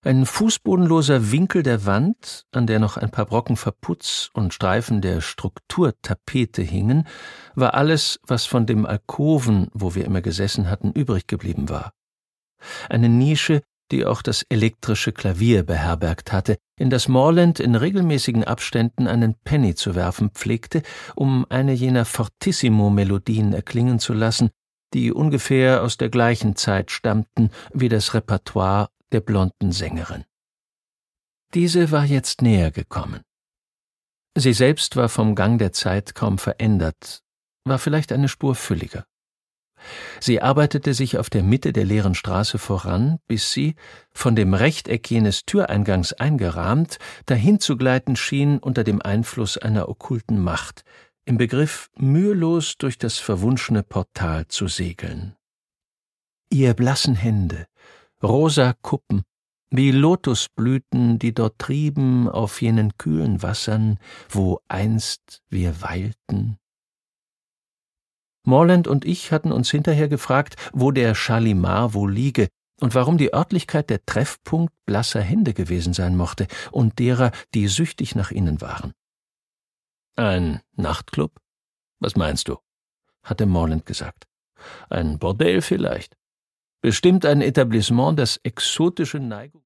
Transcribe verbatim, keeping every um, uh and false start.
Ein fußbodenloser Winkel der Wand, an der noch ein paar Brocken Verputz und Streifen der Strukturtapete hingen, war alles, was von dem Alkoven, wo wir immer gesessen hatten, übrig geblieben war. Eine Nische, die auch das elektrische Klavier beherbergt hatte, in das Morland in regelmäßigen Abständen einen Penny zu werfen pflegte, um eine jener Fortissimo-Melodien erklingen zu lassen, die ungefähr aus der gleichen Zeit stammten wie das Repertoire der blonden Sängerin. Diese war jetzt näher gekommen. Sie selbst war vom Gang der Zeit kaum verändert, war vielleicht eine Spur fülliger. Sie arbeitete sich auf der Mitte der leeren Straße voran, bis sie, von dem Rechteck jenes Türeingangs eingerahmt, dahin zu gleiten schien unter dem Einfluss einer okkulten Macht, im Begriff, mühelos durch das verwunschene Portal zu segeln. Ihr blassen Hände, rosa Kuppen, wie Lotusblüten, die dort trieben auf jenen kühlen Wassern, wo einst wir weilten. Morland und ich hatten uns hinterher gefragt, wo der Shalimar wohl liege und warum die Örtlichkeit der Treffpunkt blasser Hände gewesen sein mochte und derer, die süchtig nach ihnen waren. »Ein Nachtclub? Was meinst du?« hatte Morland gesagt. »Ein Bordell vielleicht. Bestimmt ein Etablissement, das exotische Neigung